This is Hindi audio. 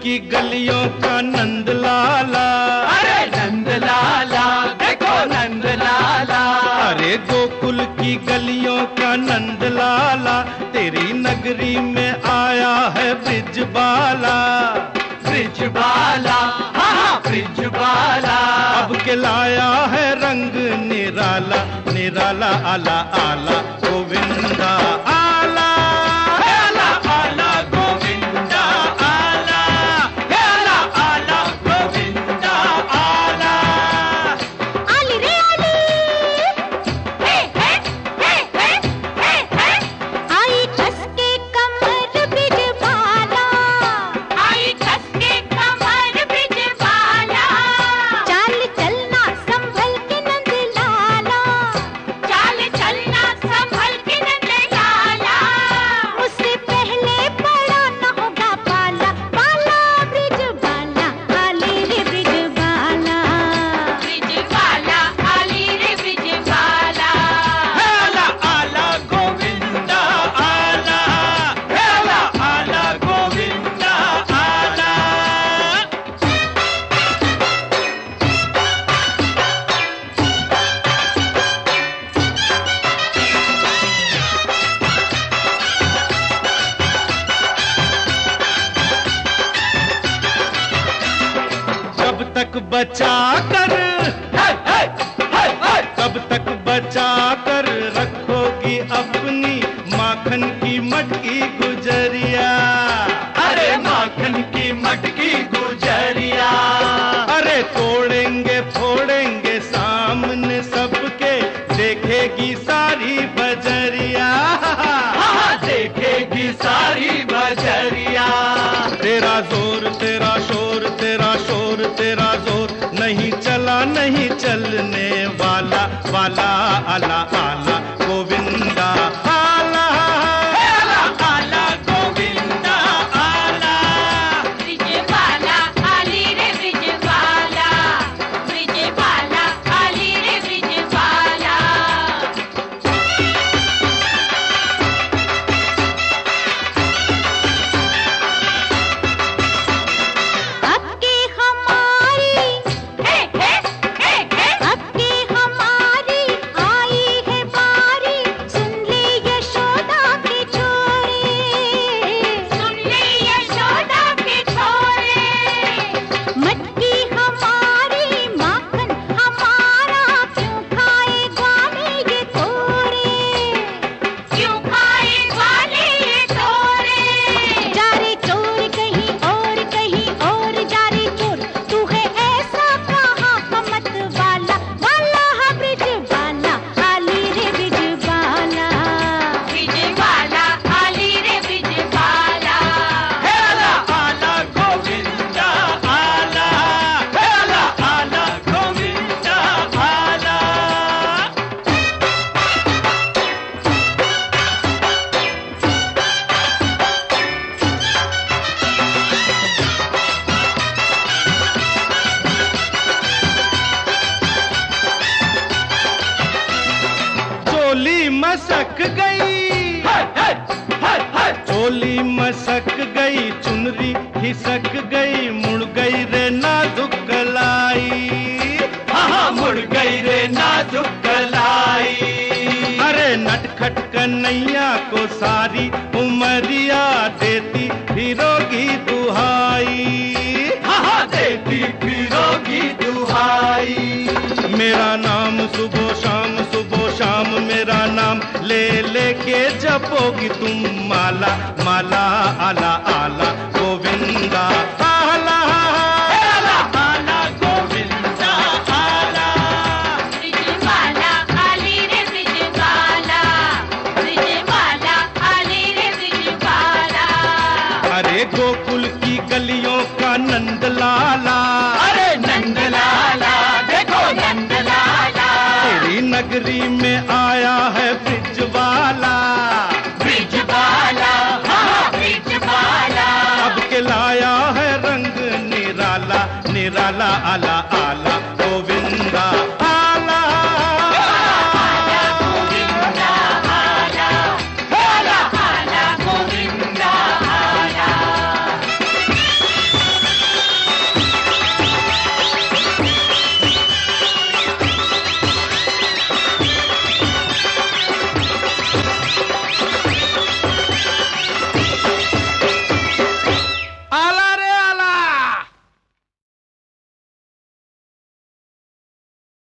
की गलियों का नंद लाला। अरे नंद लाला, देखो नंद लाला। अरे गोकुल की गलियों का नंद लाला, तेरी नगरी में आया है ब्रिजबाला। ब्रिजबाला, हाँ ब्रिजबाला। अब के लाया है रंग निराला, निराला आला आला गोविंदा आला। आला आला गोविंदा आला, आला आला गोविंदा आला। आली रे आली, हे हे हे हे हे हे। आई कस के कमर ब्रिजबाला, आई कस के कमर ब्रिजबाला। चाल चलना संभल के नंद लाला, चाल चलना संभल के नंद लाला। उससे पहले पड़ा न होगा पाला, पाला ब्रिजबाला आली रे ब्रिजबाला। ब्रिजबाला आली रे ब्रिजबाला। आला आला गोविंदा आला, आला आला गोविंदा आला। कब तक बचा कर, कब तक बचा कर रखोगी अपनी माखन की मटकी गुजरिया। अरे माखन की मटकी गुजरिया। अरे तोड़ेंगे फोड़ेंगे सामने सबके, देखेगी सारी बजरिया। हाँ देखेगी सारी बजरिया। तेरा जोर तेरा शोर, तेरा शोर तेरा जोर, नहीं चला नहीं चलने वाला, वाला आला आला गोविंदा आला। आला आला गोविंदा आला। ब्रिजबाला आली रे ब्रिजबाला, ब्रिजबाला आली रे ब्रिजबाला। अब की हमारी, हे हे हे हे। अब की हमारी आई है बारी, सुन ले यशोदा के छोरे, सुन ले यशोदा के छोरे। मटकी हमारी माखन हमारा, क्यों खाए ग्वाले ये तोरे, क्यों खाए ग्वाले ये तोरे। जा रे चोर कहीं और जा रे चोर, तू है ऐसा कहाँ का मत वाला, वाला है ब्रिजबाला आली रे ब्रिजबाला। ब्रिजबाला आली रे ब्रिजबाला। आला आला गोविंदा आला, आला आला गोविंदा आला। चोली मसक गई, चोली मसक गई, चुनरी खिसक गई, मुड़ गई रे नाजुक कलाई। हाँ मुड़ गई रे नाजुक कलाई। अरे नटखट कन्हैया को सारी उमरिया देती फिरोगी दुहाई। हाँ देती फिरोगी दुहाई। मेरा नाम सुबह शाम मेरा नाम ले लेके जपोगी तुम माला, माला आला आला गोविंदा आला। आला आला गोविंदा आला। ब्रिजबाला आली रे ब्रिजबाला, ब्रिजबाला आली रे ब्रिजबाला। अरे गोकुल की गलियों का नंद लाला। अरे नंद लाला, देखो नंद लाला। तेरी नगरी में आया है ब्रिजबाला। ब्रिजबाला, हाँ ब्रिजबाला। अब के लाया है रंग निराला, निराला आला आला गोविंदा।